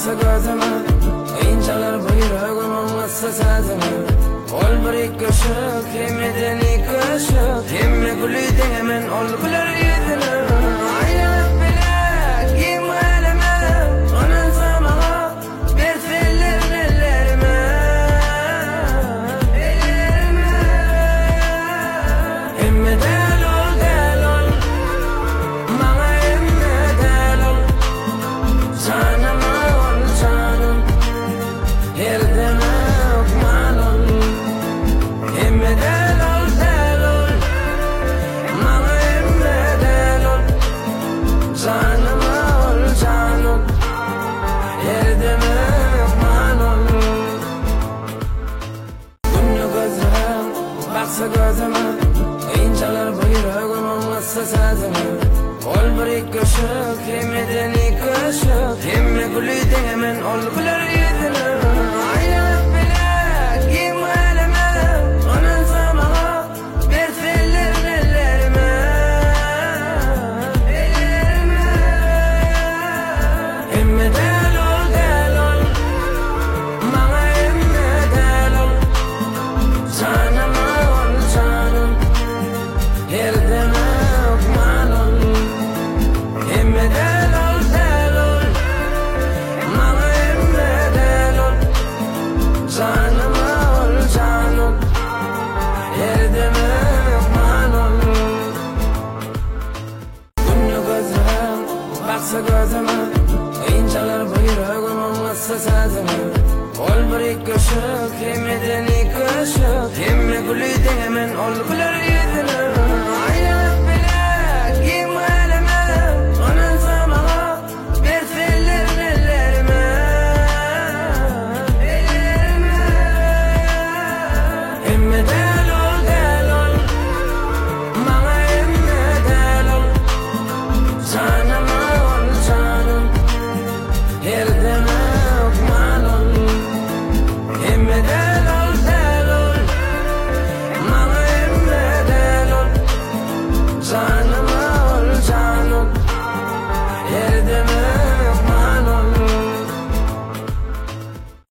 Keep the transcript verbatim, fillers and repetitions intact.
baksa gözüme, inceler bu yüreğim anlatsa sazımı. Ol bir iki ışık, kimiden iki ışık, kimi gülüydün hemen ol güler yüzünü. Aylanıp bile giyme elime, onun zamana versin ellerime, ellerime. Emme del ol, del ol, bana emme del ol. Canıma ol canım, erdeme okman ol. Emme del ol, del ol, bana emme del ol. Canıma ol canım, erdeme okman ol. Günlü gözüm, baksa gözüme, inceler bu yüreğim anlatsa sazımı. Ol bir iki ışık, kimiden iki ışık, kimi gülüydün hemen ol güler yüzünü. Aylanıp bile giyme elime, onun zamana versin ellerime, ellerime. Emme del ol, del ol, bana emme del ol. Canıma ol canım, erdeme okman ol. Emme del ol, del ol, bana emme del ol. Canıma ol canım, erdeme okman ol. Günlü gözüm, baksa gözüme, inceler bu yüreğim anlatsa sazımı. Ol bir iki ışık, kimiden iki ışık, kimi gülüydün hemen ol güler yüzünü.